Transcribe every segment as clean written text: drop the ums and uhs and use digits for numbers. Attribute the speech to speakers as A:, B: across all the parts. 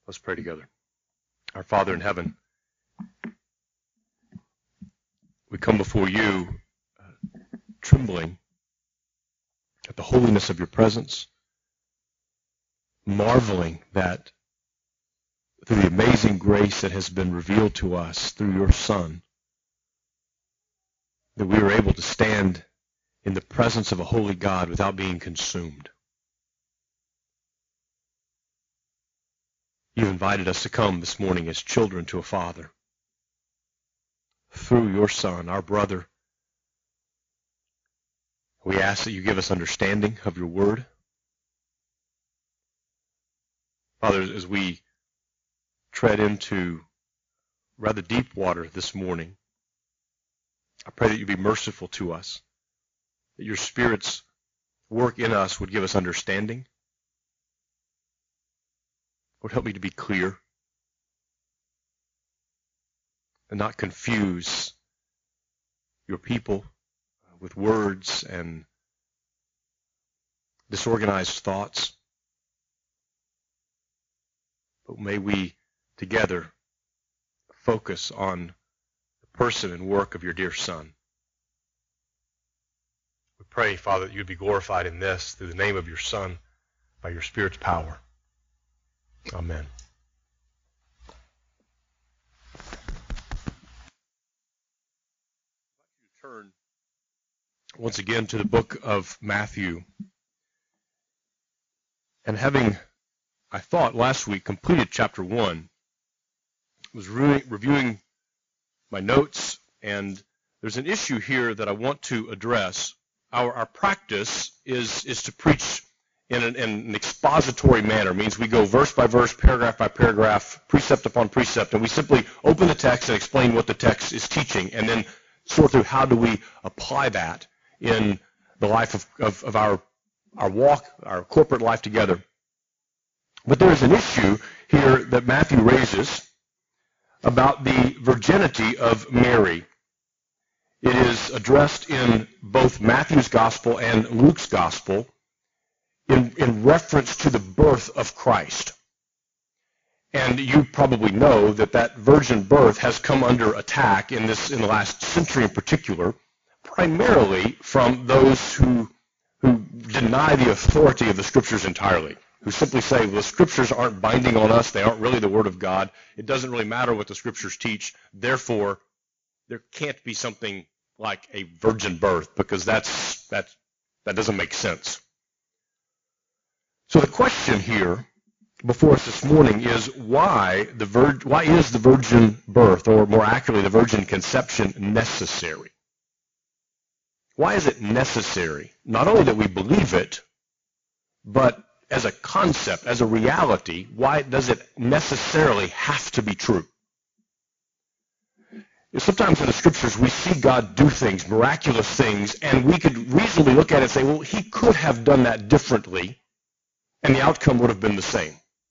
A: Let's pray together. Our Father in heaven, we come before you trembling at the holiness of your presence, marveling that through the amazing grace that has been revealed to us through your Son, that we are able to stand in the presence of a holy God without being consumed. You invited us to come this morning as children to a Father through your Son, our brother. We ask that you give us understanding of your word. Father, as we tread into rather deep water this morning, I pray that you be merciful to us, that your Spirit's work in us would give us understanding. Lord, help me to be clear and not confuse your people with words and disorganized thoughts. But may we together focus on the person and work of your dear Son. We pray, Father, that you would be glorified in this through the name of your Son, by your Spirit's power. Amen. Turn once again to the book of Matthew. And having, I thought last week, completed chapter 1, was reviewing my notes, and there's an issue here that I want to address. Our practice is to preach in an expository manner. It means we go verse by verse, paragraph by paragraph, precept upon precept, and we simply open the text and explain what the text is teaching, and then sort through how do we apply that in the life of our walk, our corporate life together. But there is an issue here that Matthew raises about the virginity of Mary. It is addressed in both Matthew's gospel and Luke's gospel in reference to the birth of Christ. And you probably know that virgin birth has come under attack in the last century in particular, primarily from those who deny the authority of the Scriptures entirely, who simply say, well, the Scriptures aren't binding on us, they aren't really the Word of God, it doesn't really matter what the Scriptures teach, therefore there can't be something like a virgin birth, because that doesn't make sense. So the question here before us this morning is why is the virgin birth, or more accurately, the virgin conception, necessary? Why is it necessary? Not only that we believe it, but as a concept, as a reality, why does it necessarily have to be true? Sometimes in the Scriptures we see God do things, miraculous things, and we could reasonably look at it and say, well, he could have done that differently, and the outcome would have been the same.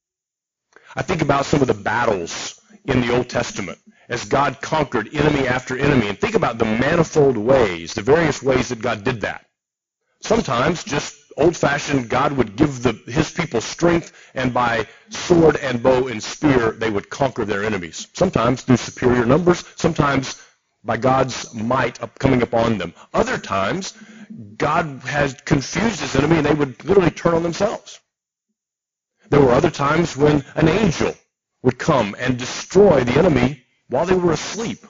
A: I think about some of the battles in the Old Testament as God conquered enemy after enemy, and think about the manifold ways, the various ways that God did that. Sometimes just old-fashioned, God would give his people strength, and by sword and bow and spear they would conquer their enemies. Sometimes through superior numbers, sometimes by God's might coming upon them. Other times, God has confused his enemy and they would literally turn on themselves. There were other times when an angel would come and destroy the enemy while they were asleep.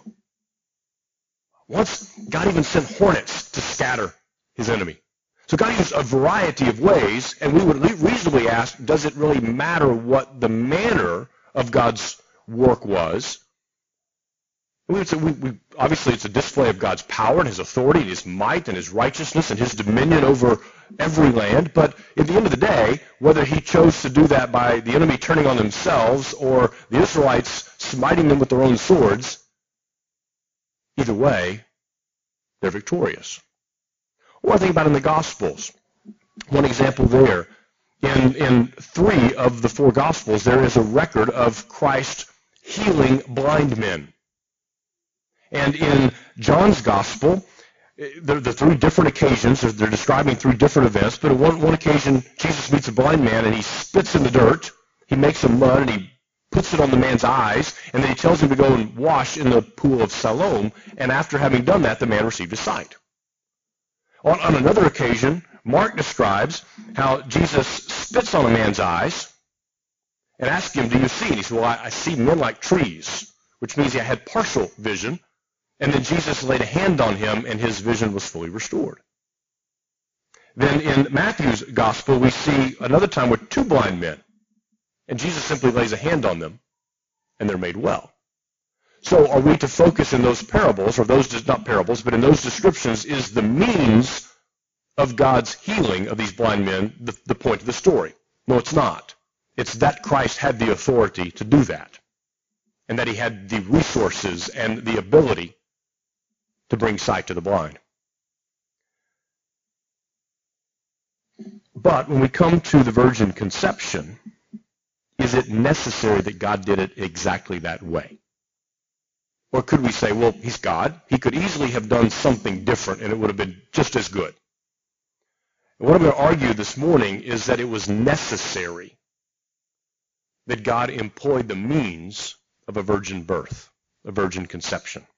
A: Once, God even sent hornets to scatter his enemy. So God used a variety of ways, and we would reasonably ask, does it really matter what the manner of God's work was? We would say, obviously it's a display of God's power and his authority and his might and his righteousness and his dominion over every land. But at the end of the day, whether he chose to do that by the enemy turning on themselves or the Israelites smiting them with their own swords, either way, they're victorious. Or I think about in the Gospels. One example there, in 3 of the 4 Gospels, there is a record of Christ healing blind men. And in John's Gospel, there are 3 different occasions. They're describing 3 different events. But on one occasion, Jesus meets a blind man, and he spits in the dirt. He makes some mud, and he puts it on the man's eyes, and then he tells him to go and wash in the pool of Siloam, and after having done that, the man received his sight. On another occasion, Mark describes how Jesus spits on a man's eyes and asks him, do you see? And he said, well, I see men like trees, which means he had partial vision. And then Jesus laid a hand on him, and his vision was fully restored. Then in Matthew's gospel, we see another time with two blind men, and Jesus simply lays a hand on them, and they're made well. So are we to focus in those parables, or those, not parables, but in those descriptions, is the means of God's healing of these blind men the point of the story? No, it's not. It's that Christ had the authority to do that, and that he had the resources and the ability to bring sight to the blind. But when we come to the virgin conception, is it necessary that God did it exactly that way? Or could we say, well, he's God. He could easily have done something different, and it would have been just as good. And what I'm going to argue this morning is that it was necessary that God employed the means of a virgin birth, a virgin conception.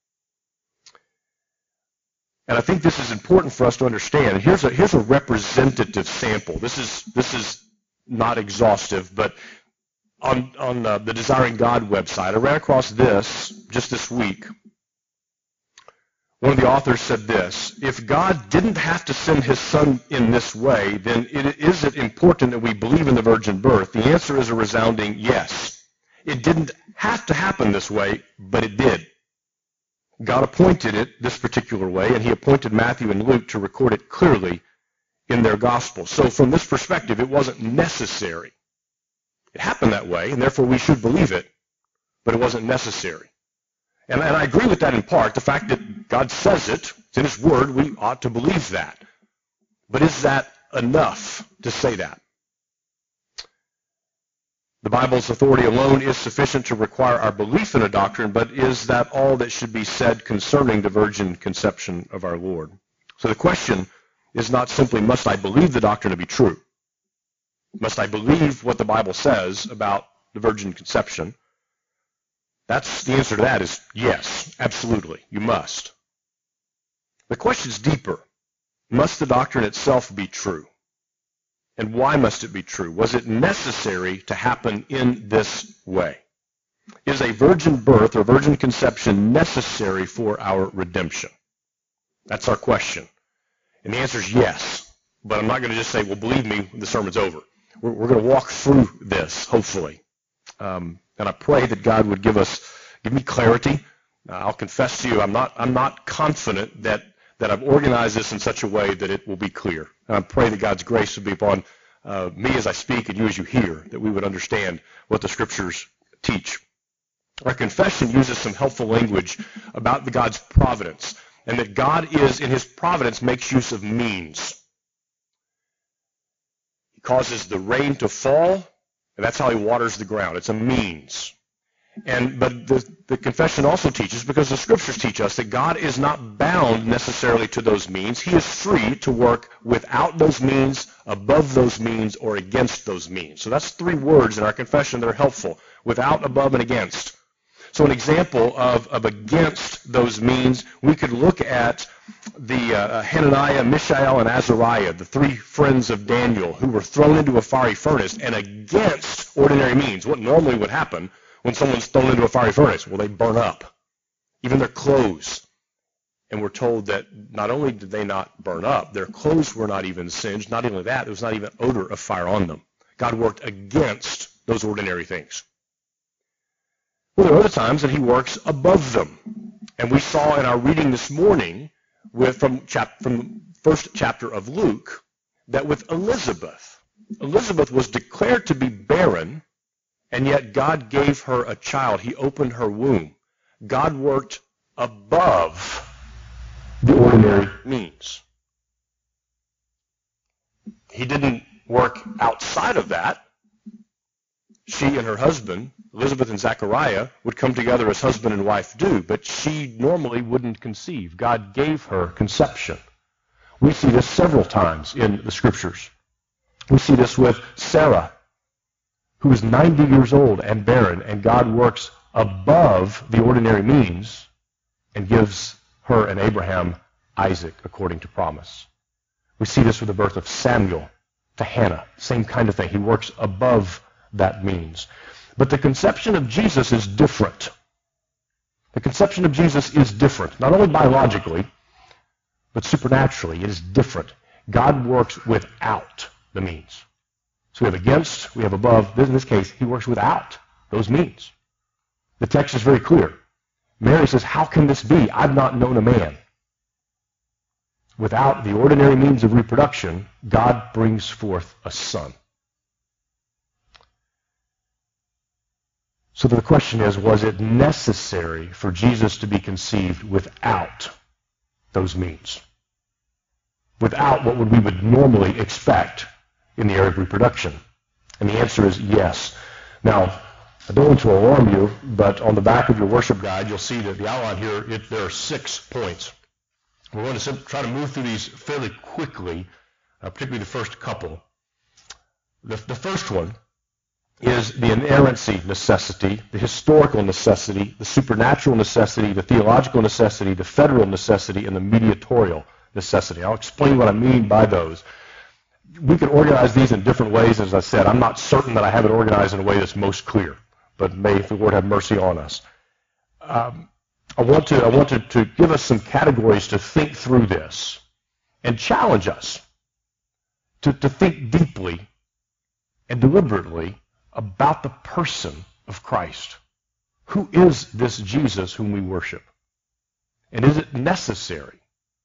A: And I think this is important for us to understand. Here's a representative sample. This is not exhaustive, but on the Desiring God website, I ran across this just this week. One of the authors said this: if God didn't have to send his son in this way, then is it important that we believe in the virgin birth? The answer is a resounding yes. It didn't have to happen this way, but it did. God appointed it this particular way, and he appointed Matthew and Luke to record it clearly in their gospel. So from this perspective, it wasn't necessary. It happened that way, and therefore we should believe it, but it wasn't necessary. And I agree with that in part. The fact that God says it, it's in his word, we ought to believe that. But is that enough to say that? The Bible's authority alone is sufficient to require our belief in a doctrine, but is that all that should be said concerning the virgin conception of our Lord? So the question is not simply, must I believe the doctrine to be true? Must I believe what the Bible says about the virgin conception? That's the answer to that is yes, absolutely, you must. The question's deeper. Must the doctrine itself be true? And why must it be true? Was it necessary to happen in this way? Is a virgin birth or virgin conception necessary for our redemption? That's our question. And the answer is yes. But I'm not going to just say, well, believe me, the sermon's over. We're going to walk through this, hopefully. And I pray that God would give me clarity. I'll confess to you, I'm not confident that I've organized this in such a way that it will be clear. And I pray that God's grace would be upon me as I speak and you as you hear, that we would understand what the Scriptures teach. Our confession uses some helpful language about God's providence, and that God is, in his providence, makes use of means. He causes the rain to fall, and that's how he waters the ground. It's a means. But the confession also teaches, because the Scriptures teach us, that God is not bound necessarily to those means. He is free to work without those means, above those means, or against those means. So that's three words in our confession that are helpful: without, above, and against. So an example of against those means, we could look at the Hananiah, Mishael, and Azariah, the three friends of Daniel, who were thrown into a fiery furnace, and against ordinary means. What normally would happen when someone's thrown into a fiery furnace? Well, they burn up, even their clothes. And we're told that not only did they not burn up, their clothes were not even singed. Not only that, there was not even odor of fire on them. God worked against those ordinary things. Well, there are other times that he works above them. And we saw in our reading this morning from the first chapter of Luke that with Elizabeth was declared to be barren, and yet God gave her a child. He opened her womb. God worked above the ordinary means. He didn't work outside of that. She and her husband, Elizabeth and Zechariah, would come together as husband and wife do, but she normally wouldn't conceive. God gave her conception. We see this several times in the Scriptures. We see this with Sarah. who is 90 years old and barren, and God works above the ordinary means and gives her and Abraham Isaac according to promise. We see this with the birth of Samuel to Hannah. Same kind of thing. He works above that means. But the conception of Jesus is different. The conception of Jesus is different, not only biologically, but supernaturally. It is different. God works without the means. So we have against, we have above. In this case, he works without those means. The text is very clear. Mary says, how can this be? I've not known a man. Without the ordinary means of reproduction, God brings forth a son. So the question is, was it necessary for Jesus to be conceived without those means? Without what we would normally expect in the area of reproduction? And the answer is yes. Now, I don't want to alarm you, but on the back of your worship guide, you'll see that the outline here, there are 6 points. We're going to try to move through these fairly quickly, particularly the first couple. The first one is the inerrancy necessity, the historical necessity, the supernatural necessity, the theological necessity, the federal necessity, and the mediatorial necessity. I'll explain what I mean by those. We could organize these in different ways. As I said, I'm not certain that I have it organized in a way that's most clear, but may the Lord have mercy on us. I want to give us some categories to think through this and challenge us to think deeply and deliberately about the person of Christ. Who is this Jesus whom we worship? And is it necessary?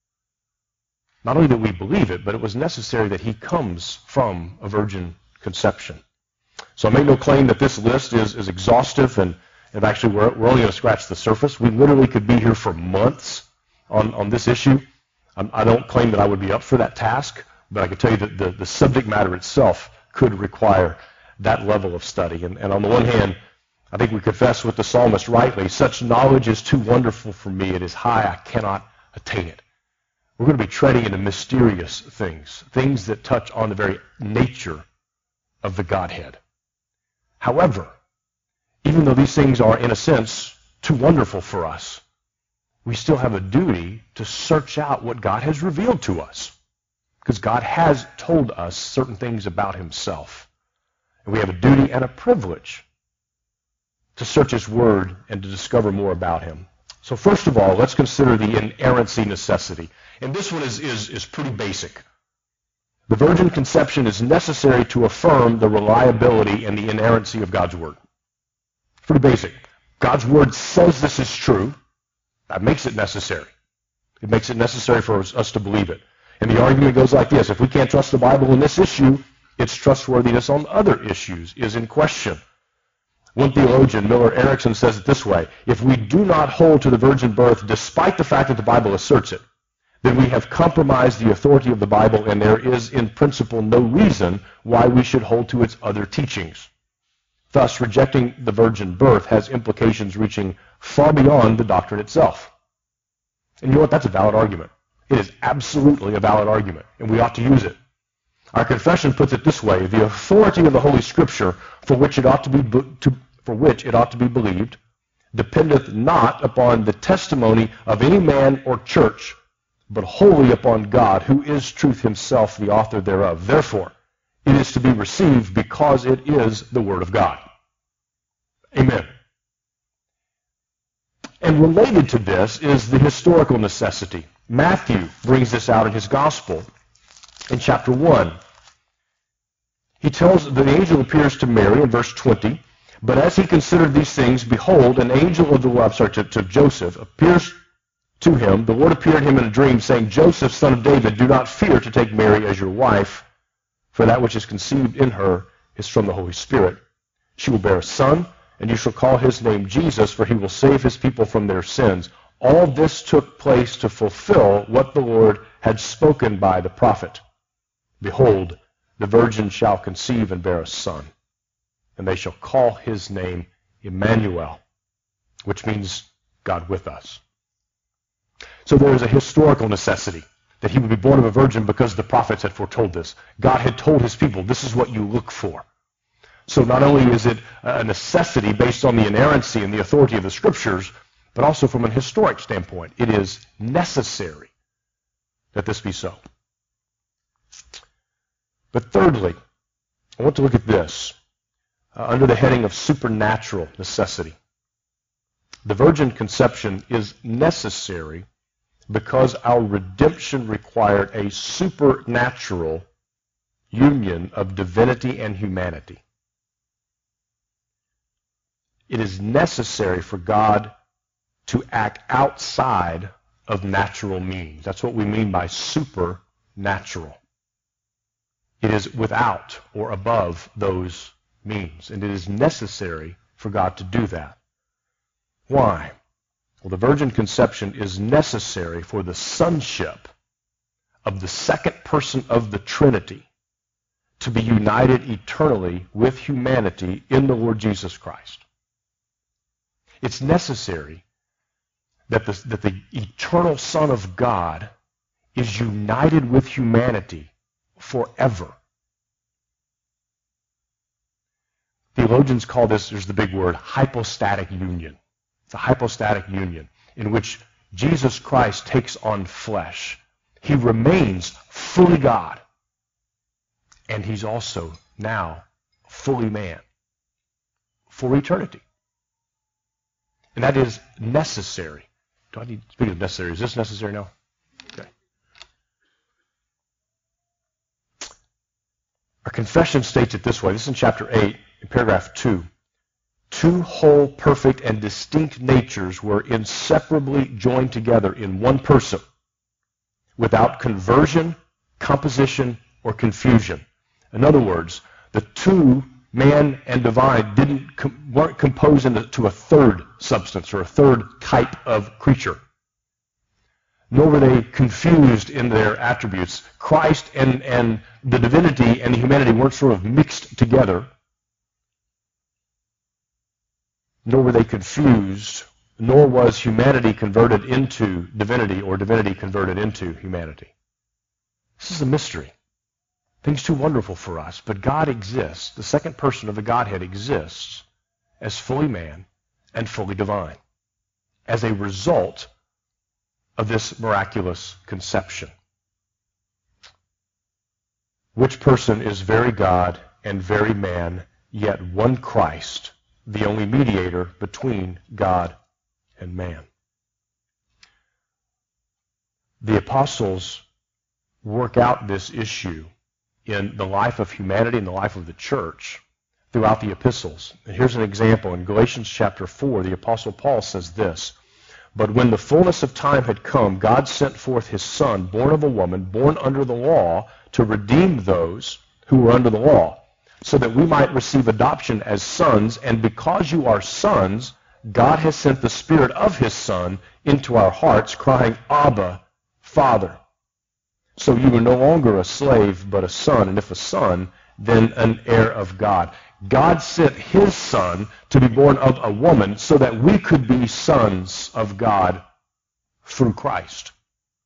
A: Not only that we believe it, but it was necessary that he comes from a virgin conception. So I make no claim that this list is exhaustive, and actually we're only going to scratch the surface. We literally could be here for months on this issue. I don't claim that I would be up for that task, but I can tell you that the subject matter itself could require that level of study. And on the one hand, I think we confess with the psalmist rightly, such knowledge is too wonderful for me. It is high, I cannot attain it. We're going to be treading into mysterious things, things that touch on the very nature of the Godhead. However, even though these things are, in a sense, too wonderful for us, we still have a duty to search out what God has revealed to us, because God has told us certain things about himself. And we have a duty and a privilege to search his word and to discover more about him. So first of all, let's consider the inerrancy necessity. And this one is pretty basic. The virgin conception is necessary to affirm the reliability and the inerrancy of God's word. It's pretty basic. God's word says this is true. That makes it necessary. It makes it necessary for us to believe it. And the argument goes like this. If we can't trust the Bible in this issue, its trustworthiness on other issues is in question. One theologian, Miller Erickson, says it this way: if we do not hold to the virgin birth despite the fact that the Bible asserts it, then we have compromised the authority of the Bible, and there is in principle no reason why we should hold to its other teachings. Thus, rejecting the virgin birth has implications reaching far beyond the doctrine itself. And you know what? That's a valid argument. It is absolutely a valid argument, and we ought to use it. Our confession puts it this way: the authority of the Holy Scripture, for which it ought to be believed, dependeth not upon the testimony of any man or church, but wholly upon God, who is truth himself, the author thereof. Therefore, it is to be received because it is the Word of God. Amen. And related to this is the historical necessity. Matthew brings this out in his Gospel in chapter 1. He tells the angel appears to Mary in verse 20, but as he considered these things, behold, an angel of the Lord, to Joseph, appears to him. The Lord appeared to him in a dream, saying, Joseph, son of David, do not fear to take Mary as your wife, for that which is conceived in her is from the Holy Spirit. She will bear a son, and you shall call his name Jesus, for he will save his people from their sins. All this took place to fulfill what the Lord had spoken by the prophet. Behold, the virgin shall conceive and bear a son, and they shall call his name Emmanuel, which means God with us. So there is a historical necessity that he would be born of a virgin because the prophets had foretold this. God had told his people, this is what you look for. So not only is it a necessity based on the inerrancy and the authority of the Scriptures, but also from an historic standpoint, it is necessary that this be so. But thirdly, I want to look at this under the heading of supernatural necessity. The virgin conception is necessary because our redemption required a supernatural union of divinity and humanity. It is necessary for God to act outside of natural means. That's what we mean by supernatural. It is without or above those means, and it is necessary for God to do that. Why? Well, the virgin conception is necessary for the sonship of the second person of the Trinity to be united eternally with humanity in the Lord Jesus Christ. It's necessary that the eternal Son of God is united with humanity forever. Theologians call this, there's the big word, hypostatic union. It's a hypostatic union in which Jesus Christ takes on flesh. He remains fully God, and he's also now fully man for eternity. And that is necessary. Do I need, speaking of necessary, is this necessary now? Okay. Our confession states it this way. This is in chapter 8, in paragraph 2. Two whole, perfect, and distinct natures were inseparably joined together in one person without conversion, composition, or confusion. In other words, the two, man and divine, weren't composed into a third substance or a third type of creature. Nor were they confused in their attributes. Christ and the divinity and the humanity weren't sort of mixed together. Nor were they confused, nor was humanity converted into divinity or divinity converted into humanity. This is a mystery. Things too wonderful for us, but God exists. The second person of the Godhead exists as fully man and fully divine as a result of this miraculous conception. Which person is very God and very man, yet one Christ, the only mediator between God and man. The apostles work out this issue in the life of humanity and the life of the church throughout the epistles. And here's an example. In Galatians chapter 4, the apostle Paul says this, "But when the fullness of time had come, God sent forth his Son, born of a woman, born under the law, to redeem those who were under the law, so that we might receive adoption as sons, and because you are sons, God has sent the Spirit of his Son into our hearts, crying, Abba, Father. So you are no longer a slave, but a son, and if a son, then an heir of God." God sent his Son to be born of a woman so that we could be sons of God through Christ.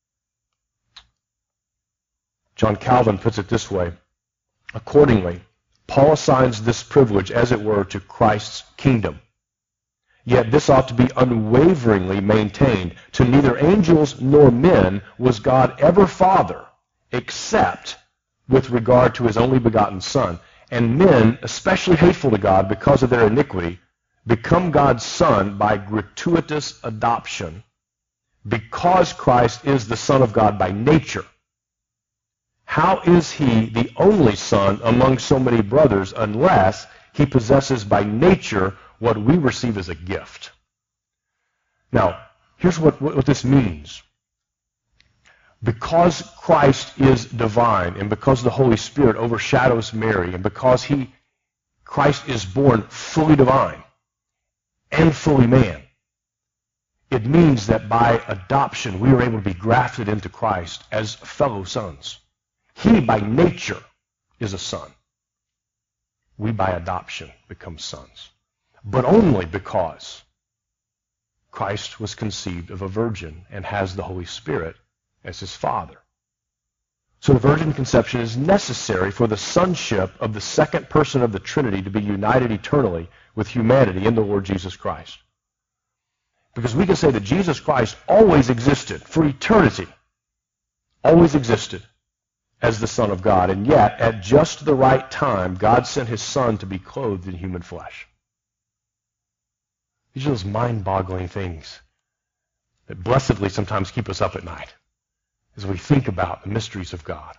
A: John Calvin puts it this way, "Accordingly, Paul assigns this privilege, as it were, to Christ's kingdom. Yet this ought to be unwaveringly maintained. To neither angels nor men was God ever Father, except with regard to his only begotten Son. And men, especially hateful to God because of their iniquity, become God's Son by gratuitous adoption, because Christ is the Son of God by nature. How is he the only son among so many brothers unless he possesses by nature what we receive as a gift?" Now, here's what this means. Because Christ is divine, and because the Holy Spirit overshadows Mary, and because Christ is born fully divine and fully man, it means that by adoption we are able to be grafted into Christ as fellow sons. He, by nature, is a son. We, by adoption, become sons. But only because Christ was conceived of a virgin and has the Holy Spirit as his Father. So the virgin conception is necessary for the sonship of the second person of the Trinity to be united eternally with humanity in the Lord Jesus Christ. Because we can say that Jesus Christ always existed for eternity, always existed as the Son of God, and yet at just the right time, God sent his Son to be clothed in human flesh. These are those mind-boggling things that blessedly sometimes keep us up at night as we think about the mysteries of God.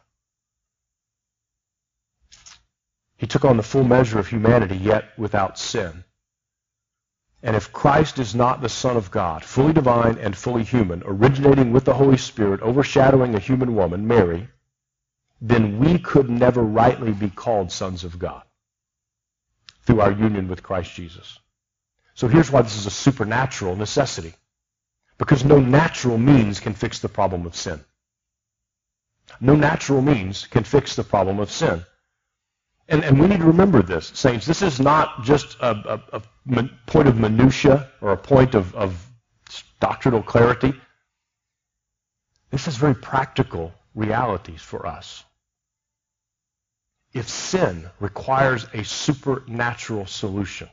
A: He took on the full measure of humanity, yet without sin. And if Christ is not the Son of God, fully divine and fully human, originating with the Holy Spirit, overshadowing a human woman, Mary, then we could never rightly be called sons of God through our union with Christ Jesus. So here's why this is a supernatural necessity. Because no natural means can fix the problem of sin. No natural means can fix the problem of sin. And we need to remember this, saints. This is not just a point of minutia or a point of doctrinal clarity. This is very practical realities for us. If sin requires a supernatural solution,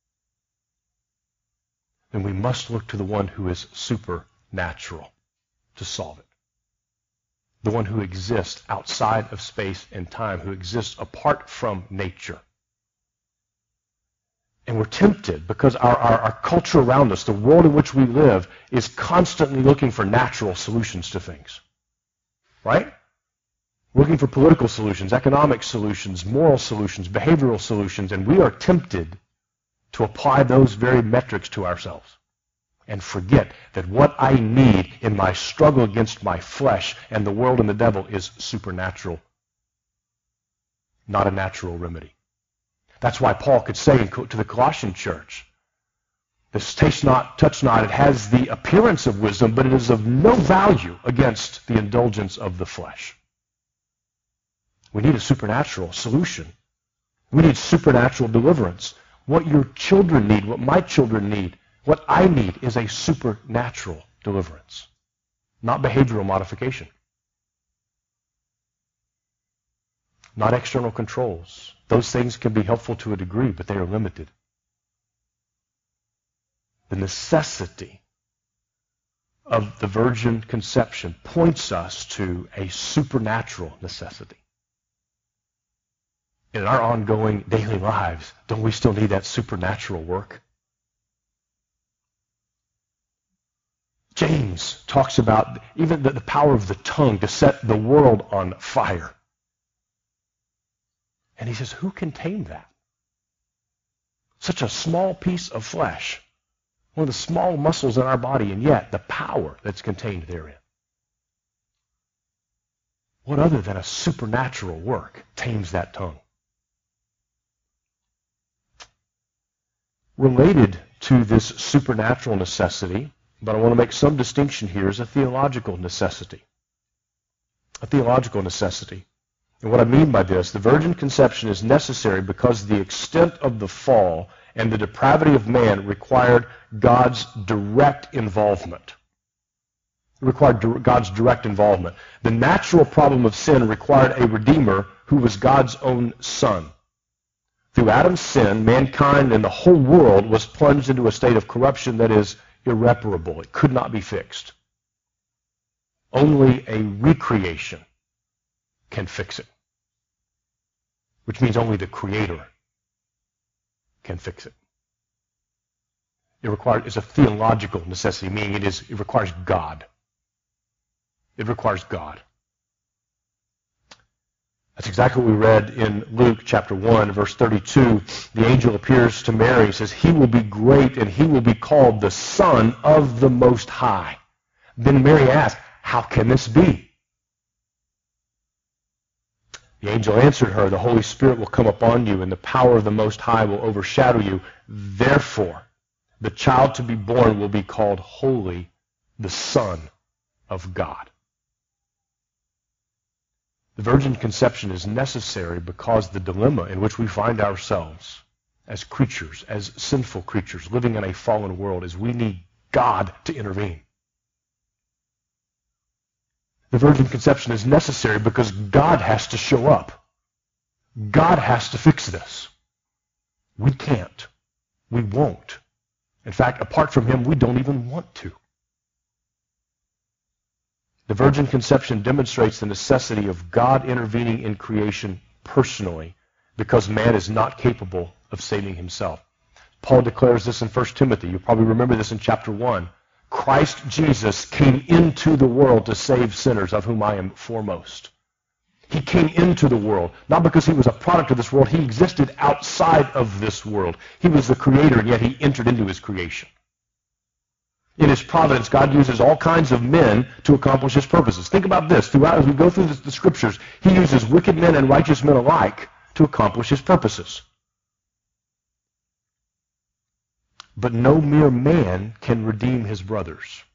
A: then we must look to the one who is supernatural to solve it. The one who exists outside of space and time, who exists apart from nature. And we're tempted because our culture around us, the world in which we live, is constantly looking for natural solutions to things. Right? Looking for political solutions, economic solutions, moral solutions, behavioral solutions, and we are tempted to apply those very metrics to ourselves and forget that what I need in my struggle against my flesh and the world and the devil is supernatural, not a natural remedy. That's why Paul could say to the Colossian church, this taste not, touch not, it has the appearance of wisdom, but it is of no value against the indulgence of the flesh. We need a supernatural solution. We need supernatural deliverance. What your children need, what my children need, what I need is a supernatural deliverance, not behavioral modification, not external controls. Those things can be helpful to a degree, but they are limited. The necessity of the virgin conception points us to a supernatural necessity. In our ongoing daily lives, don't we still need that supernatural work? James talks about even the power of the tongue to set the world on fire. And he says, who can tame that? Such a small piece of flesh, one of the small muscles in our body, and yet the power that's contained therein. What other than a supernatural work tames that tongue? Related to this supernatural necessity, but I want to make some distinction here, is a theological necessity. A theological necessity. And what I mean by this, the virgin conception is necessary because the extent of the fall and the depravity of man required God's direct involvement. It required God's direct involvement. The natural problem of sin required a Redeemer who was God's own Son. Through Adam's sin, mankind and the whole world was plunged into a state of corruption that is irreparable. It could not be fixed. Only a recreation can fix it, which means only the Creator can fix it. It's a theological necessity, meaning it requires God. It requires God. That's exactly what we read in Luke chapter 1, verse 32. The angel appears to Mary and says, he will be great and he will be called the Son of the Most High. Then Mary asked, how can this be? The angel answered her, the Holy Spirit will come upon you and the power of the Most High will overshadow you. Therefore, the child to be born will be called Holy, the Son of God. The virgin conception is necessary because the dilemma in which we find ourselves as creatures, as sinful creatures living in a fallen world, is we need God to intervene. The virgin conception is necessary because God has to show up. God has to fix this. We can't. We won't. In fact, apart from him, we don't even want to. The virgin conception demonstrates the necessity of God intervening in creation personally because man is not capable of saving himself. Paul declares this in 1 Timothy. You probably remember this in chapter 1. Christ Jesus came into the world to save sinners, of whom I am foremost. He came into the world, not because he was a product of this world. He existed outside of this world. He was the creator, and yet he entered into his creation. In his providence, God uses all kinds of men to accomplish his purposes. Think about this. Throughout, as we go through the scriptures, he uses wicked men and righteous men alike to accomplish his purposes. But no mere man can redeem his brothers.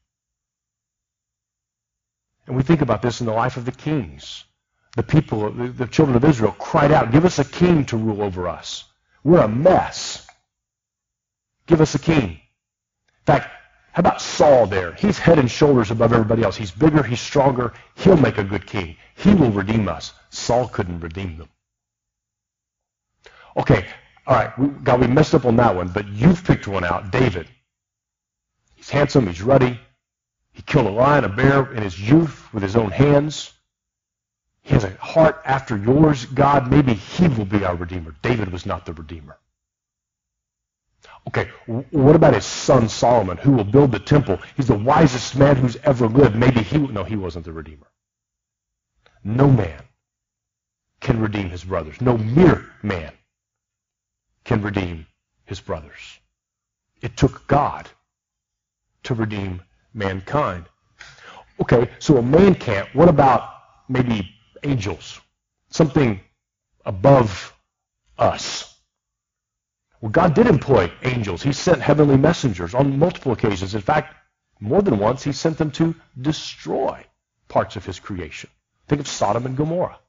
A: And we think about this in the life of the kings. The people, the children of Israel cried out, "Give us a king to rule over us. We're a mess. Give us a king." In fact, how about Saul there? He's head and shoulders above everybody else. He's bigger, he's stronger. He'll make a good king. He will redeem us. Saul couldn't redeem them. Okay, all right, God, we messed up on that one, but you've picked one out, David. He's handsome, he's ruddy. He killed a lion, a bear in his youth with his own hands. He has a heart after yours, God. Maybe he will be our Redeemer. David was not the Redeemer. Okay, what about his son Solomon, who will build the temple? He's the wisest man who's ever lived. Maybe he wasn't the Redeemer. No man can redeem his brothers. No mere man can redeem his brothers. It took God to redeem mankind. Okay, so a man can't. What about maybe angels? Something above us. Well, God did employ angels. He sent heavenly messengers on multiple occasions. In fact, more than once, he sent them to destroy parts of his creation. Think of Sodom and Gomorrah.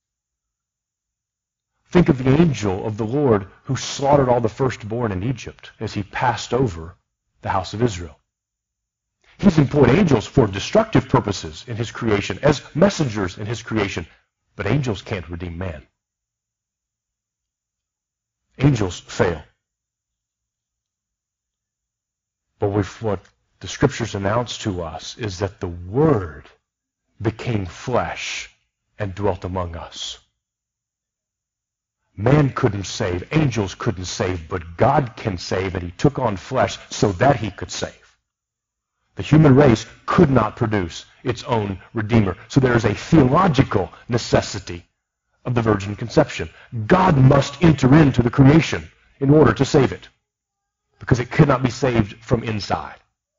A: Think of the angel of the Lord who slaughtered all the firstborn in Egypt as he passed over the house of Israel. He's employed angels for destructive purposes in his creation, as messengers in his creation. But angels can't redeem man. Angels fail. But what the scriptures announce to us is that the Word became flesh and dwelt among us. Man couldn't save, angels couldn't save, but God can save, and he took on flesh so that he could save. The human race could not produce its own Redeemer. So there is a theological necessity of the virgin conception. God must enter into the creation in order to save it, because it could not be saved from inside.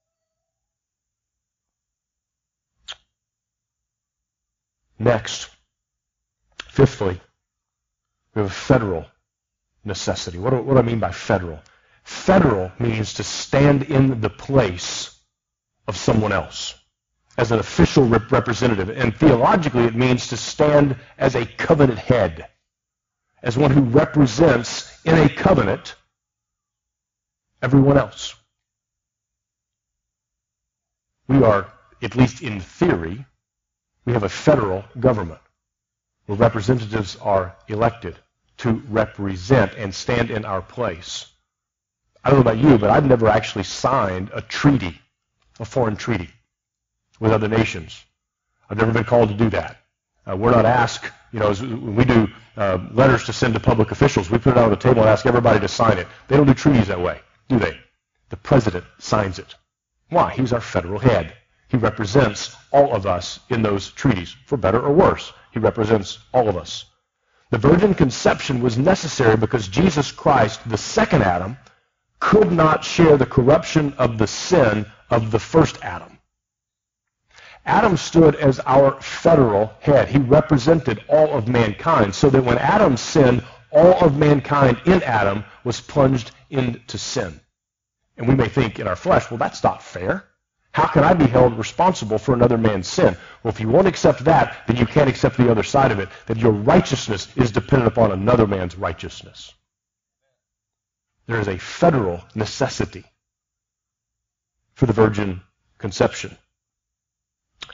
A: Next, fifthly, we have a federal necessity. What do I mean by federal? Federal means to stand in the place of someone else as an official representative. And theologically, it means to stand as a covenant head, as one who represents in a covenant everyone else. We are, at least in theory, we have a federal government where representatives are elected to represent and stand in our place. I don't know about you, but I've never actually signed a treaty, a foreign treaty with other nations. I've never been called to do that. We're not asked, as we do letters to send to public officials, we put it out on the table and ask everybody to sign it. They don't do treaties that way, do they? The president signs it. Why? He's our federal head. He represents all of us in those treaties, for better or worse. He represents all of us. The virgin conception was necessary because Jesus Christ, the second Adam, could not share the corruption of the sin of the first Adam. Adam stood as our federal head. He represented all of mankind, so that when Adam sinned, all of mankind in Adam was plunged into sin. And we may think in our flesh, well, that's not fair. How can I be held responsible for another man's sin? Well, if you won't accept that, then you can't accept the other side of it, that your righteousness is dependent upon another man's righteousness. There is a federal necessity for the virgin conception.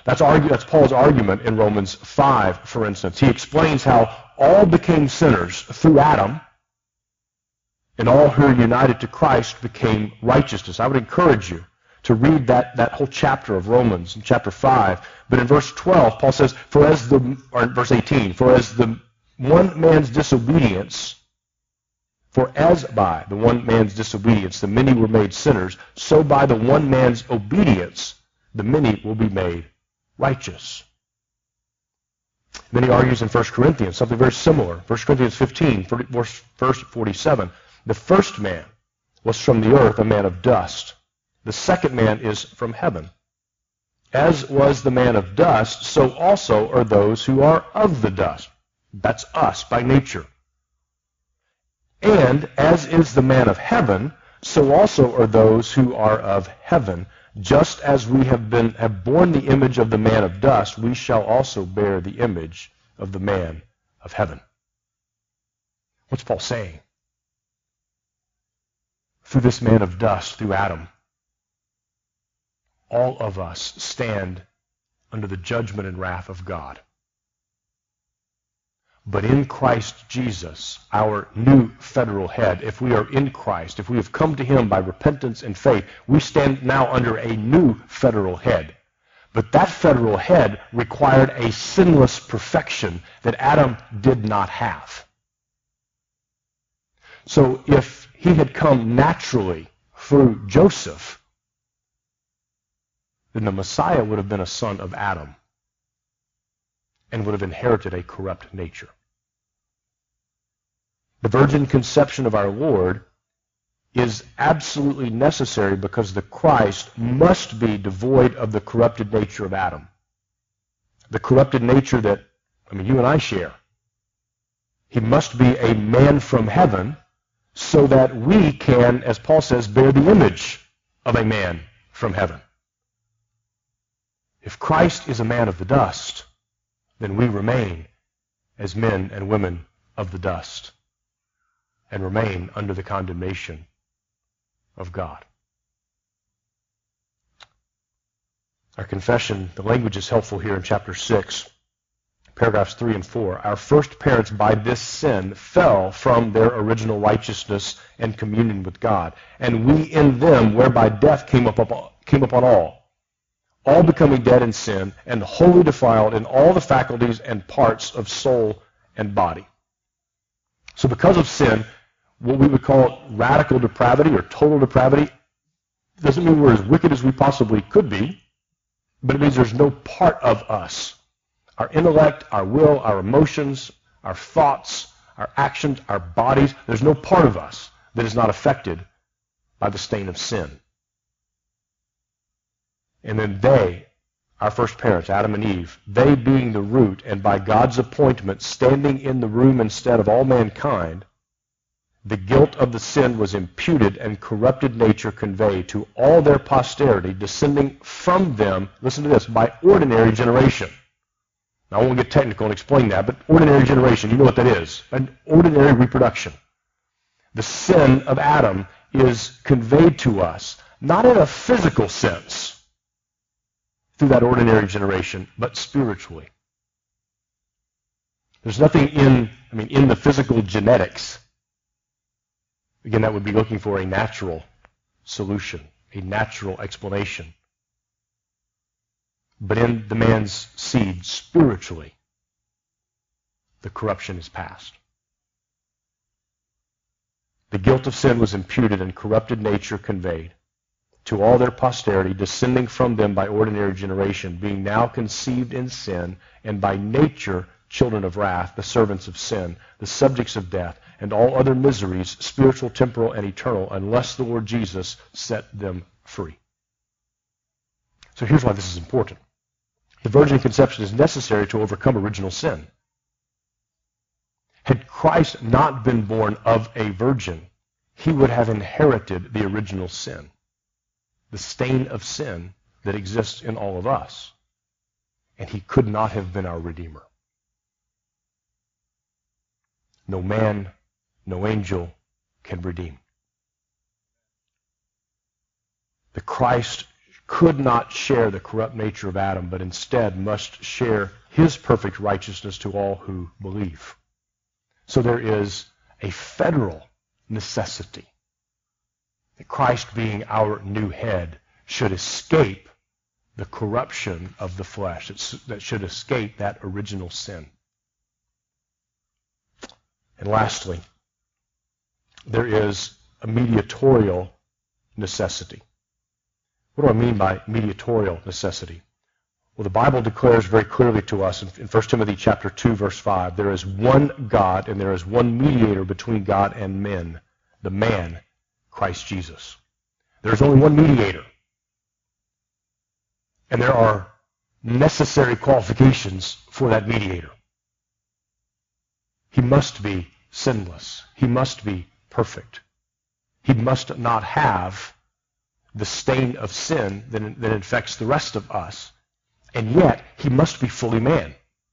A: That's Paul's argument in Romans 5, for instance. He explains how all became sinners through Adam, and all who are united to Christ became righteousness. I would encourage you to read that whole chapter of Romans in chapter 5. But in verse 12, Paul says, or in verse 18, for as the one man's disobedience, for as by the one man's disobedience the many were made sinners, so by the one man's obedience the many will be made righteous. Then he argues in 1 Corinthians something very similar. 1 Corinthians 15, verse 47. The first man was from the earth, a man of dust. The second man is from heaven. As was the man of dust, so also are those who are of the dust. That's us by nature. And as is the man of heaven, so also are those who are of heaven. Just as we have borne the image of the man of dust, we shall also bear the image of the man of heaven. What's Paul saying? Through this man of dust, through Adam, all of us stand under the judgment and wrath of God. But in Christ Jesus, our new federal head, if we are in Christ, if we have come to him by repentance and faith, we stand now under a new federal head. But that federal head required a sinless perfection that Adam did not have. So if he had come naturally through Joseph, then the Messiah would have been a son of Adam and would have inherited a corrupt nature. The virgin conception of our Lord is absolutely necessary because the Christ must be devoid of the corrupted nature of Adam. The corrupted nature that, you and I share. He must be a man from heaven so that we can, as Paul says, bear the image of a man from heaven. If Christ is a man of the dust, then we remain as men and women of the dust and remain under the condemnation of God. Our confession, the language is helpful here in chapter 6, paragraphs 3 and 4. Our first parents by this sin fell from their original righteousness and communion with God, and we in them, whereby death came upon all becoming dead in sin and wholly defiled in all the faculties and parts of soul and body. So because of sin, what we would call radical depravity or total depravity doesn't mean we're as wicked as we possibly could be, but it means there's no part of us, our intellect, our will, our emotions, our thoughts, our actions, our bodies, there's no part of us that is not affected by the stain of sin. And then they, our first parents, Adam and Eve, they being the root and by God's appointment standing in the room instead of all mankind, the guilt of the sin was imputed and corrupted nature conveyed to all their posterity, descending from them, listen to this, by ordinary generation. Now, I won't get technical and explain that, but ordinary generation, you know what that is, an ordinary reproduction. The sin of Adam is conveyed to us, not in a physical sense, through that ordinary generation, but spiritually. There's nothing in the physical genetics. Again, that would be looking for a natural solution, a natural explanation. But in the man's seed, spiritually, the corruption is past. The guilt of sin was imputed and corrupted nature conveyed to all their posterity, descending from them by ordinary generation, being now conceived in sin, and by nature children of wrath, the servants of sin, the subjects of death, and all other miseries, spiritual, temporal, and eternal, unless the Lord Jesus set them free. So here's why this is important. The virgin conception is necessary to overcome original sin. Had Christ not been born of a virgin, he would have inherited the original sin, the stain of sin that exists in all of us, and he could not have been our Redeemer. No man, no angel can redeem. The Christ could not share the corrupt nature of Adam, but instead must share his perfect righteousness to all who believe. So there is a federal necessity that Christ, being our new head, should escape the corruption of the flesh, that should escape that original sin. And lastly, there is a mediatorial necessity. What do I mean by mediatorial necessity? Well, the Bible declares very clearly to us in 1 Timothy chapter 2, verse 5, there is one God and there is one mediator between God and men, the man, Christ Jesus. There is only one mediator. And there are necessary qualifications for that mediator. He must be sinless. He must be perfect. He must not have the stain of sin that infects the rest of us. And yet, he must be fully man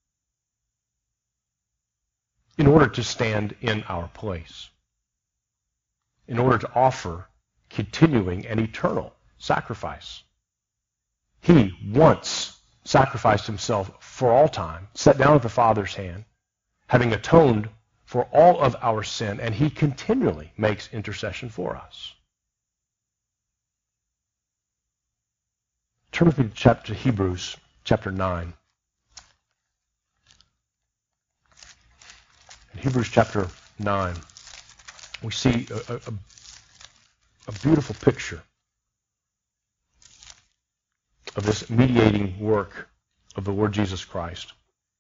A: in order to stand in our place, in order to offer continuing and eternal sacrifice. He once sacrificed himself for all time, sat down at the Father's hand, having atoned for all of our sin, and he continually makes intercession for us. Turn with me to Hebrews chapter 9. In Hebrews chapter 9, we see a beautiful picture of this mediating work of the Lord Jesus Christ.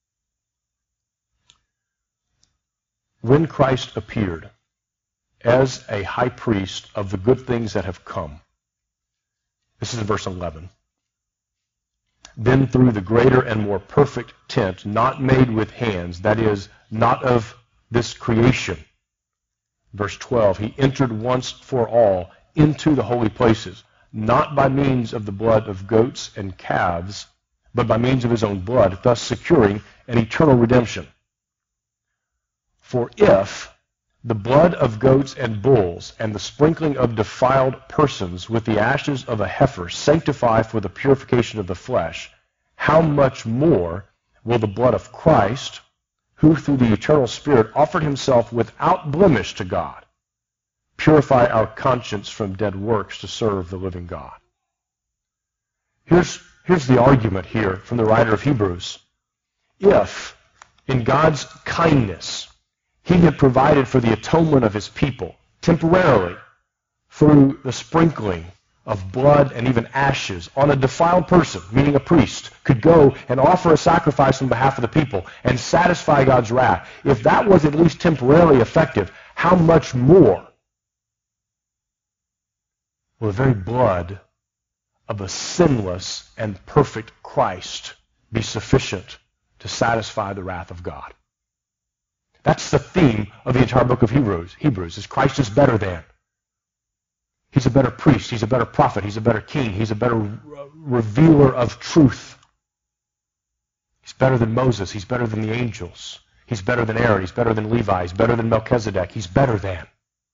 A: When Christ appeared as a high priest of the good things that have come, this is in verse 11, then through the greater and more perfect tent, not made with hands, that is, not of this creation, verse 12, he entered once for all into the holy places, not by means of the blood of goats and calves, but by means of his own blood, thus securing an eternal redemption. For if the blood of goats and bulls and the sprinkling of defiled persons with the ashes of a heifer sanctify for the purification of the flesh, how much more will the blood of Christ, who through the eternal Spirit offered himself without blemish to God, purify our conscience from dead works to serve the living God? Here's the argument here from the writer of Hebrews. If, in God's kindness, he had provided for the atonement of his people temporarily through the sprinkling of blood and even ashes on a defiled person, meaning a priest, could go and offer a sacrifice on behalf of the people and satisfy God's wrath. If that was at least temporarily effective, how much more will the very blood of a sinless and perfect Christ be sufficient to satisfy the wrath of God? That's the theme of the entire book of Hebrews is Christ is better than. He's a better priest. He's a better prophet. He's a better king. He's a better revealer of truth. He's better than Moses. He's better than the angels. He's better than Aaron. He's better than Levi. He's better than Melchizedek. He's better than.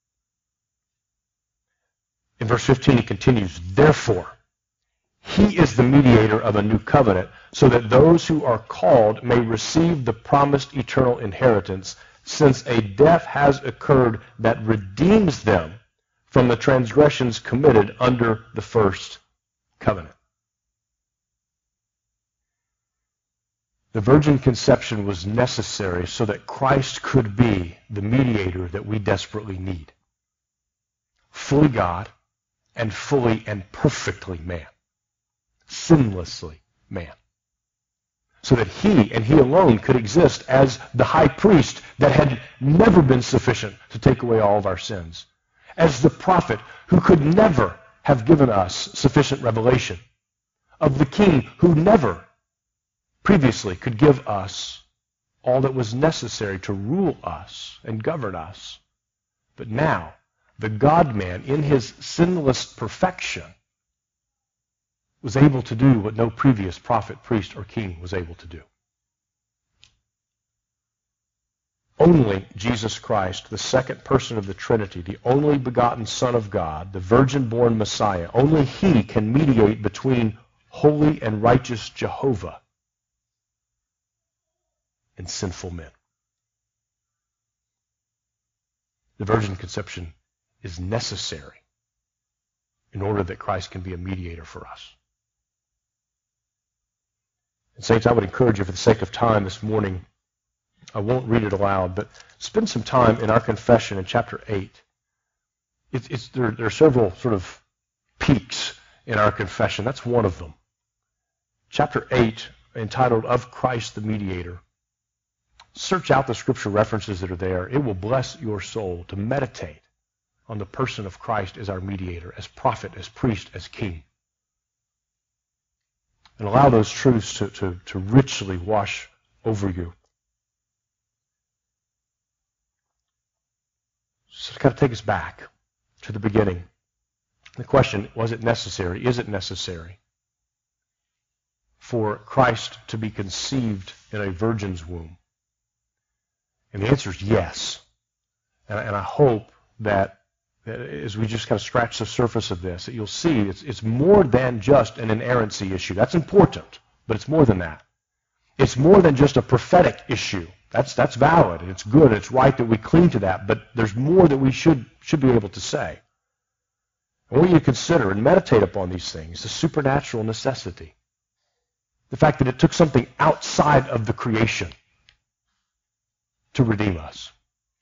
A: In verse 15 he continues, therefore, he is the mediator of a new covenant, so that those who are called may receive the promised eternal inheritance, since a death has occurred that redeems them from the transgressions committed under the first covenant. The virgin conception was necessary so that Christ could be the mediator that we desperately need. Fully God and fully and perfectly man. Sinlessly man. So that he and he alone could exist as the high priest that had never been sufficient to take away all of our sins. As the prophet who could never have given us sufficient revelation. Of the king who never previously could give us all that was necessary to rule us and govern us. But now, the God-man in his sinless perfection was able to do what no previous prophet, priest, or king was able to do.
B: Only Jesus Christ, the second person of the Trinity, the only begotten Son of God, the virgin-born Messiah, only he can mediate between holy and righteous Jehovah and sinful men. The virgin conception is necessary in order that Christ can be a mediator for us. And saints, I would encourage you, for the sake of time this morning, I won't read it aloud, but spend some time in our confession in chapter 8. There are several sort of peaks in our confession. That's one of them. Chapter 8, entitled Of Christ the Mediator. Search out the scripture references that are there. It will bless your soul to meditate on the person of Christ as our mediator, as prophet, as priest, as king. And allow those truths to richly wash over you. So it's got to take us back to the beginning. The question, was it necessary? Is it necessary for Christ to be conceived in a virgin's womb? And the answer is yes. And I hope that as we just kind of scratch the surface of this, that you'll see it's more than just an inerrancy issue. That's important, but it's more than that. It's more than just a prophetic issue. That's valid, and it's good, and it's right that we cling to that, but there's more that we should be able to say. I want you to consider and meditate upon these things, the supernatural necessity, the fact that it took something outside of the creation to redeem us.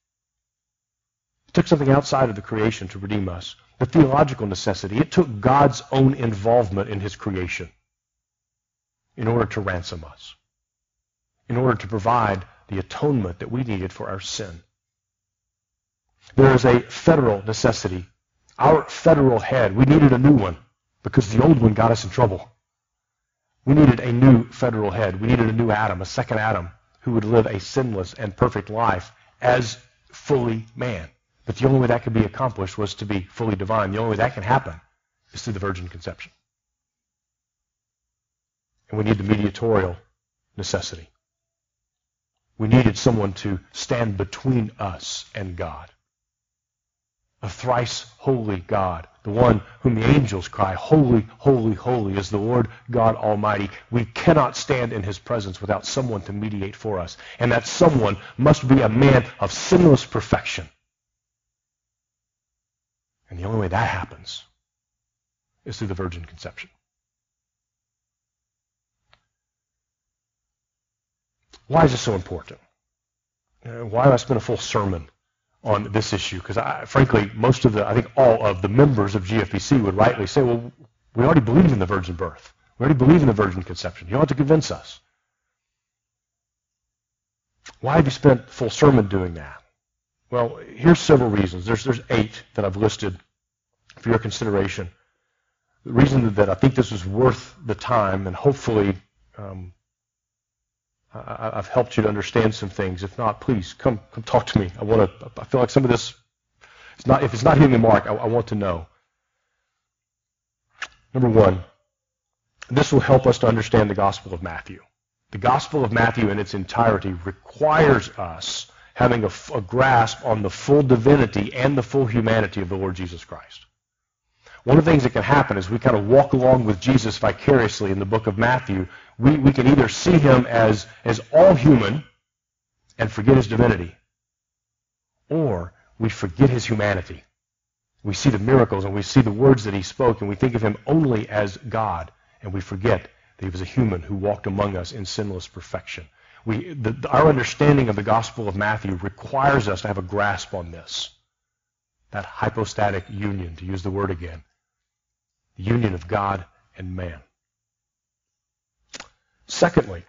B: It took something outside of the creation to redeem us. The theological necessity, it took God's own involvement in his creation in order to ransom us, in order to provide the atonement that we needed for our sin. There is a federal necessity. Our federal head, we needed a new one because the old one got us in trouble. We needed a new federal head. We needed a new Adam, a second Adam, who would live a sinless and perfect life as fully man. But the only way that could be accomplished was to be fully divine. The only way that can happen is through the virgin conception. And we need the mediatorial necessity. We needed someone to stand between us and God. A thrice holy God, the one whom the angels cry, holy, holy, holy is the Lord God Almighty. We cannot stand in his presence without someone to mediate for us. And that someone must be a man of sinless perfection. And the only way that happens is through the virgin conception. Why is this so important? Why do I spend a full sermon on this issue? Because frankly, I think all of the members of GFBC would rightly say, well, we already believe in the virgin birth. We already believe in the virgin conception. You don't have to convince us. Why have you spent a full sermon doing that? Well, here's several reasons. There's 8 that I've listed for your consideration. The reason that I think this is worth the time, and hopefully I've helped you to understand some things. If not, please come talk to me. I feel like some of this, if it's not hitting the mark, I want to know. Number 1, this will help us to understand the Gospel of Matthew. The Gospel of Matthew in its entirety requires us having a grasp on the full divinity and the full humanity of the Lord Jesus Christ. One of the things that can happen is we kind of walk along with Jesus vicariously in the book of Matthew. We can either see him as all human and forget his divinity, or we forget his humanity. We see the miracles and we see the words that he spoke, and we think of him only as God, and we forget that he was a human who walked among us in sinless perfection. Our understanding of the Gospel of Matthew requires us to have a grasp on this, that hypostatic union, to use the word again, the union of God and man. Secondly,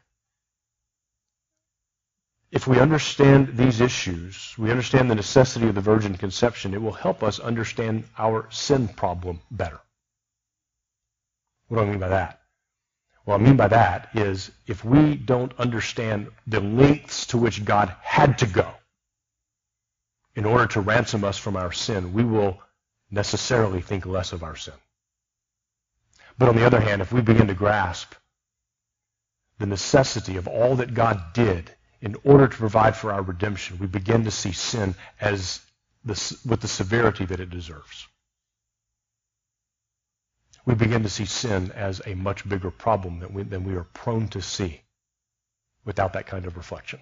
B: if we understand these issues, we understand the necessity of the virgin conception, it will help us understand our sin problem better. What do I mean by that? What I mean by that is if we don't understand the lengths to which God had to go in order to ransom us from our sin, we will necessarily think less of our sin. But on the other hand, if we begin to grasp the necessity of all that God did in order to provide for our redemption, we begin to see sin with the severity that it deserves. We begin to see sin as a much bigger problem than we are prone to see without that kind of reflection.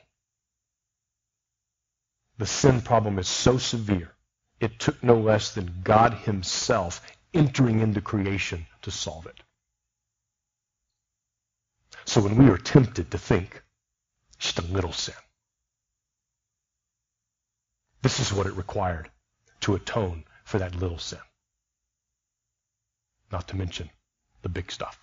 B: The sin problem is so severe, it took no less than God himself entering into creation to solve it. So when we are tempted to think, just a little sin, this is what it required to atone for that little sin. Not to mention the big stuff.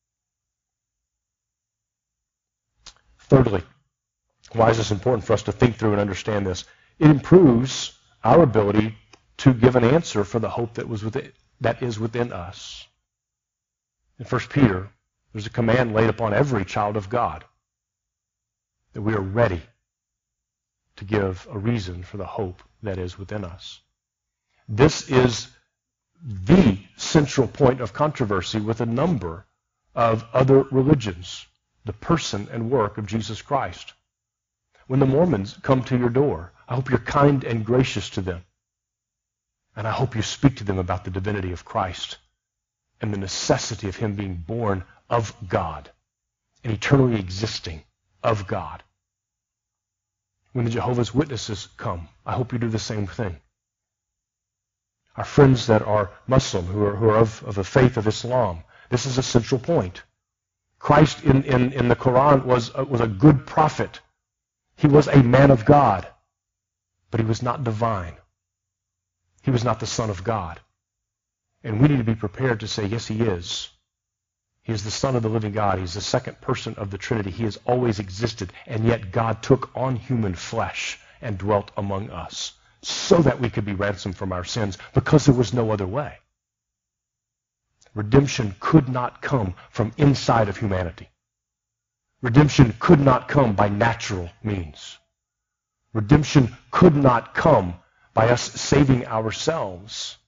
B: Thirdly, why is this important for us to think through and understand this? It improves our ability to give an answer for the hope that is within us. In 1 Peter, there's a command laid upon every child of God that we are ready to give a reason for the hope that is within us. This is the central point of controversy with a number of other religions, the person and work of Jesus Christ. When the Mormons come to your door, I hope you're kind and gracious to them. And I hope you speak to them about the divinity of Christ and the necessity of him being born of God and eternally existing of God. When the Jehovah's Witnesses come, I hope you do the same thing. Our friends that are Muslim, who are of the faith of Islam, this is a central point. Christ in the Quran was a good prophet. He was a man of God, but he was not divine. He was not the Son of God. And we need to be prepared to say, yes, he is. He is the Son of the living God. He's the second person of the Trinity. He has always existed, and yet God took on human flesh and dwelt among us so that we could be ransomed from our sins, because there was no other way. Redemption could not come from inside of humanity. Redemption could not come by natural means. Redemption could not come by us saving ourselves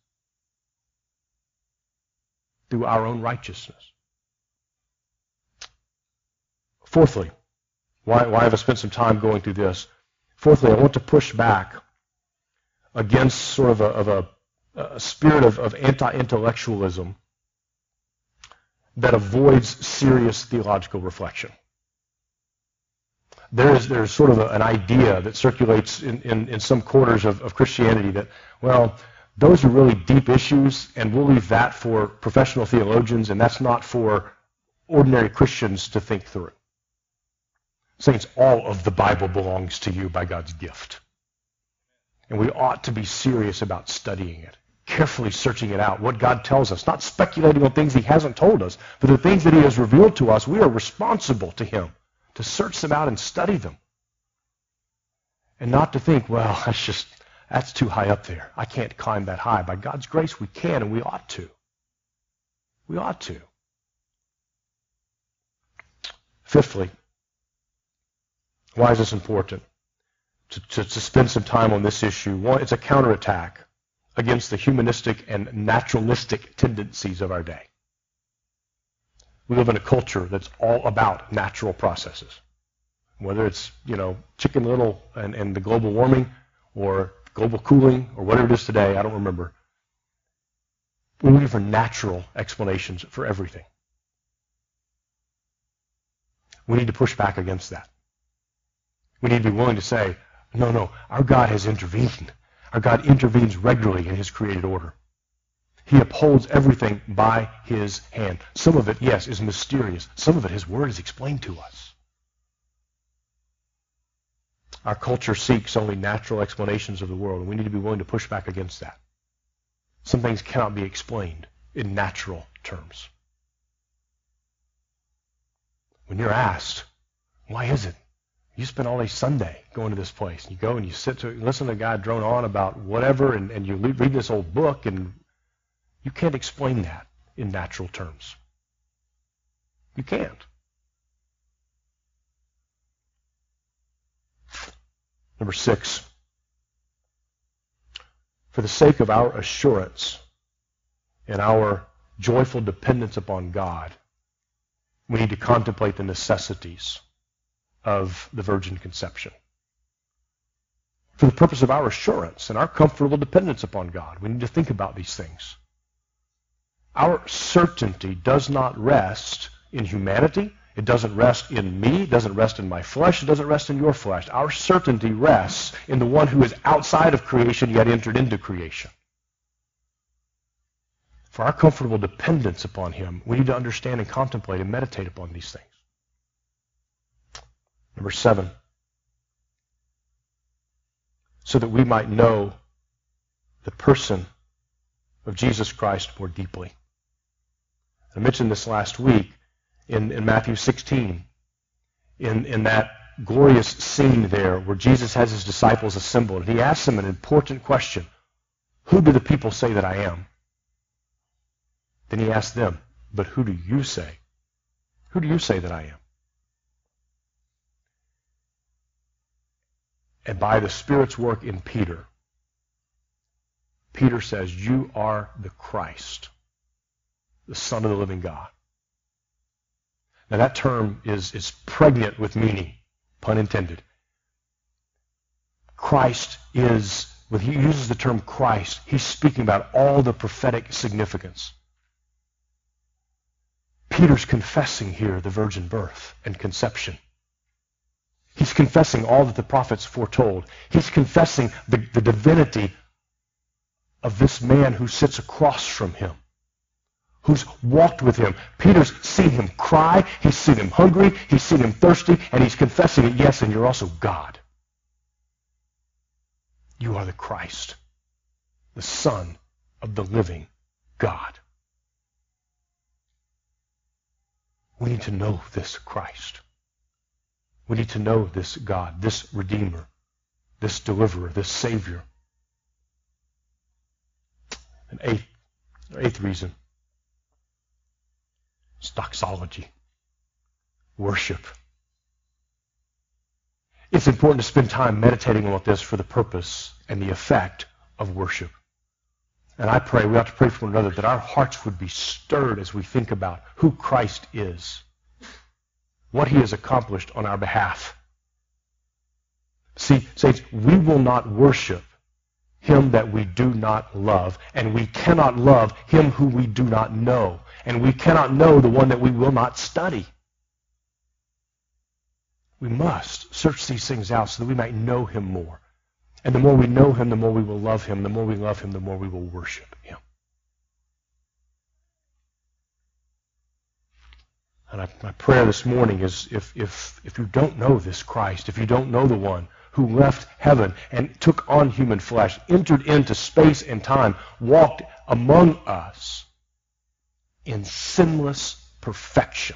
B: through our own righteousness. Fourthly, why have I spent some time going through this? Fourthly, I want to push back against sort of a spirit of anti-intellectualism that avoids serious theological reflection. There's sort of an idea that circulates in some quarters of Christianity that, well, those are really deep issues, and we'll leave that for professional theologians, and that's not for ordinary Christians to think through. Saints, all of the Bible belongs to you by God's gift. And we ought to be serious about studying it, carefully searching it out, what God tells us, not speculating on things he hasn't told us, but the things that he has revealed to us, we are responsible to him to search them out and study them. And not to think, well, that's too high up there. I can't climb that high. By God's grace, we can, and we ought to. We ought to. Fifthly, why is this important? To spend some time on this issue. One, it's a counterattack against the humanistic and naturalistic tendencies of our day. We live in a culture that's all about natural processes. Whether it's, Chicken Little and the global warming or global cooling or whatever it is today, I don't remember. We're looking for natural explanations for everything. We need to push back against that. We need to be willing to say, no, our God has intervened. Our God intervenes regularly in his created order. He upholds everything by his hand. Some of it, yes, is mysterious. Some of it, his word is explained to us. Our culture seeks only natural explanations of the world, and we need to be willing to push back against that. Some things cannot be explained in natural terms. When you're asked, why is it? You spend all day Sunday going to this place. You go and you listen to a guy drone on about whatever, and you read this old book, and you can't explain that in natural terms. You can't. Number 6, for the sake of our assurance and our joyful dependence upon God, we need to contemplate the necessities of the virgin conception. For the purpose of our assurance and our comfortable dependence upon God, we need to think about these things. Our certainty does not rest in humanity. It doesn't rest in me. It doesn't rest in my flesh. It doesn't rest in your flesh. Our certainty rests in the one who is outside of creation yet entered into creation. For our comfortable dependence upon him, we need to understand and contemplate and meditate upon these things. Number 7, so that we might know the person of Jesus Christ more deeply. I mentioned this last week in Matthew 16, in that glorious scene there where Jesus has his disciples assembled, and he asks them an important question. Who do the people say that I am? Then he asks them, but who do you say? Who do you say that I am? And by the Spirit's work in Peter, Peter says, you are the Christ, the Son of the living God. Now that term is pregnant with meaning, pun intended. Christ is, when he uses the term Christ, he's speaking about all the prophetic significance. Peter's confessing here the virgin birth and conception. He's confessing all that the prophets foretold. He's confessing the divinity of this man who sits across from him, who's walked with him. Peter's seen him cry. He's seen him hungry. He's seen him thirsty. And he's confessing it, yes, and you're also God. You are the Christ, the Son of the living God. We need to know this Christ. We need to know this God, this Redeemer, this Deliverer, this Savior. An eighth reason is doxology, worship. It's important to spend time meditating on this for the purpose and the effect of worship. And I pray, we ought to pray for one another, that our hearts would be stirred as we think about who Christ is, what he has accomplished on our behalf. See, saints, we will not worship him that we do not love, and we cannot love him who we do not know, and we cannot know the one that we will not study. We must search these things out so that we might know him more. And the more we know him, the more we will love him. The more we love him, the more we will worship him. And my prayer this morning is if you don't know this Christ, if you don't know the one who left heaven and took on human flesh, entered into space and time, walked among us in sinless perfection.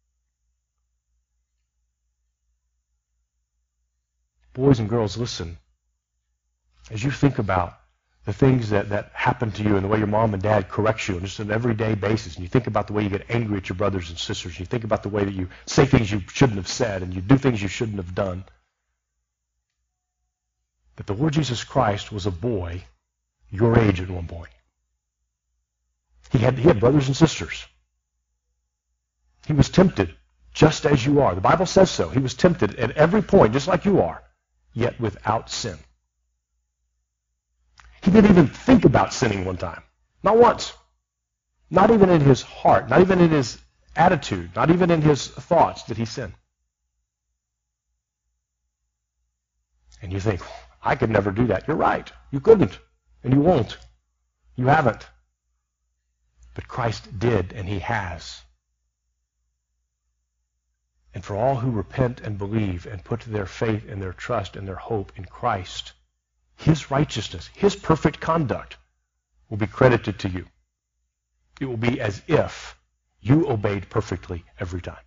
B: Boys and girls, listen. As you think about the things that happen to you and the way your mom and dad correct you on just an everyday basis, and you think about the way you get angry at your brothers and sisters, and you think about the way that you say things you shouldn't have said and you do things you shouldn't have done, that the Lord Jesus Christ was a boy your age at one point. He had brothers and sisters. He was tempted just as you are. The Bible says so. He was tempted at every point, just like you are, yet without sin. He didn't even think about sinning one time. Not once. Not even in his heart. Not even in his attitude. Not even in his thoughts did he sin. And you think, I could never do that. You're right. You couldn't. And you won't. You haven't. But Christ did, and he has. And for all who repent and believe and put their faith and their trust and their hope in Christ, his righteousness, his perfect conduct will be credited to you. It will be as if you obeyed perfectly every time.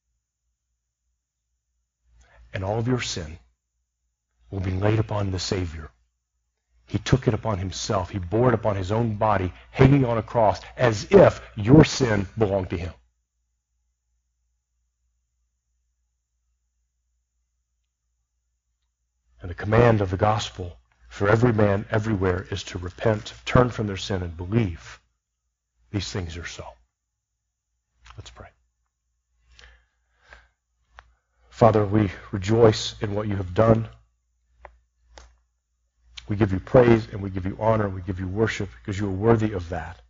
B: And all of your sin will be laid upon the Savior. He took it upon himself. He bore it upon his own body, hanging on a cross, as if your sin belonged to him. And the command of the gospel for every man everywhere is to repent, turn from their sin, and believe these things are so. Let's pray. Father, we rejoice in what you have done. We give you praise and we give you honor. We give you worship because you are worthy of that.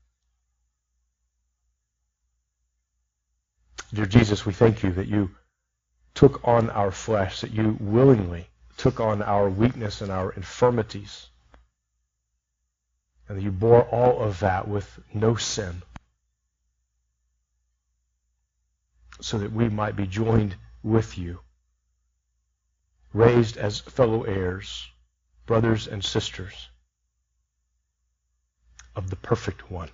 B: Dear Jesus, we thank you that you took on our flesh, that you willingly took on our weakness and our infirmities, and that you bore all of that with no sin, so that we might be joined with you, raised as fellow heirs, brothers and sisters of the perfect one.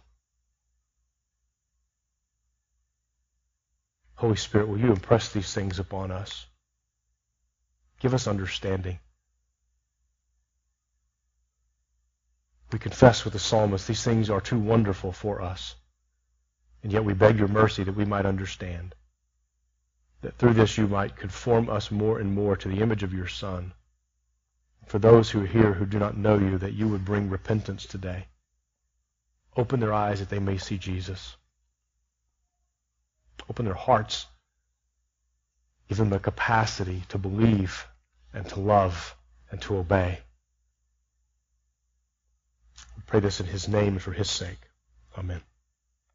B: Holy Spirit, will you impress these things upon us? Give us understanding. We confess with the psalmist, these things are too wonderful for us, and yet we beg your mercy that we might understand, that through this you might conform us more and more to the image of your Son. For those who are here who do not know you, that you would bring repentance today. Open their eyes that they may see Jesus. Open their hearts. Give them the capacity to believe and to love and to obey. We pray this in his name and for his sake. Amen.